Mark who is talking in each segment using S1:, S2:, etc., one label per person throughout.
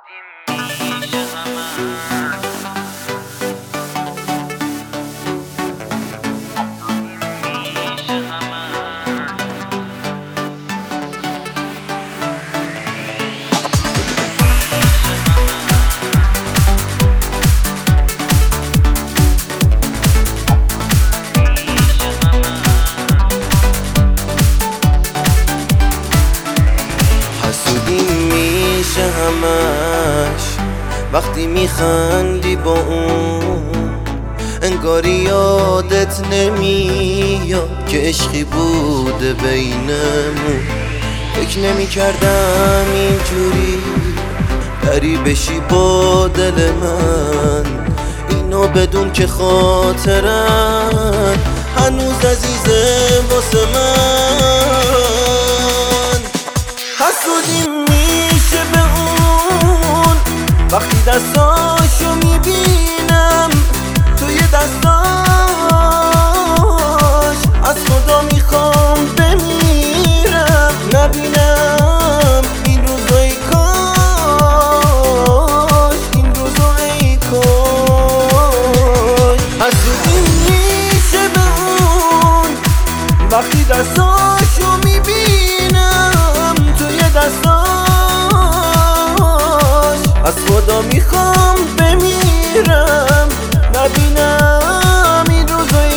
S1: میشه همش وقتی میخندی با اون، انگاری یادت نمیاد که عشقی بوده بینمون. فکر نمی‌کردم اینجوری بری بشی با دل من، اینو بدون که خاطرم هنوز عزیزه واسه من. حسودی میشه به اون وقتی دستاشو میبینم توی دستاش، از خدا میخوام بمیرم نبینم این روزو ای کاش، این روزو ای کاش. حسودی میشه به اون وقتی دستاشو میبینم توی دستاش، از خدا میخوام بمیرم نبینم این روزای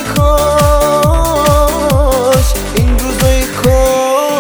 S1: کاش، این روزای کاش.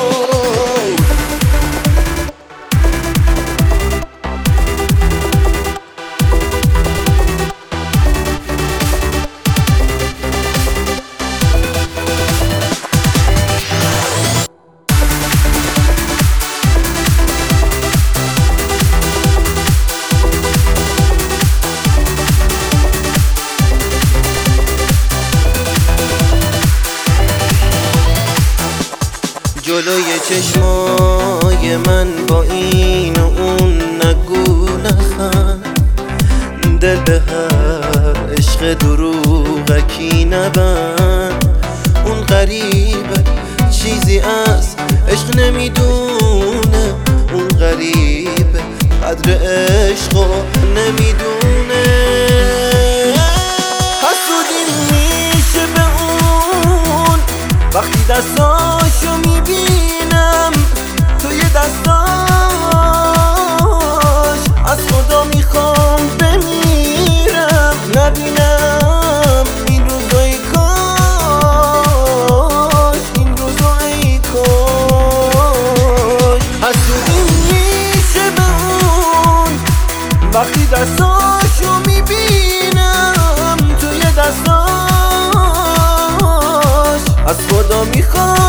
S1: جلوی چشمای من با این و اون نگو نخند، دل به هر عشق دروغکی نبند. اون غریبه چیزی از عشق نمیدونه، اون غریبه قدر عشقو نمیدونه. حسودی میشه به اون وقتی دستاشو میبینم توی دستاش، از خدا میخوام بمیرم نبینم این روزو ای کاش، این روزو ای کاش. حسودی میشه به اون وقتی دستاشو میبینم توی دستاش، از خدا میخوام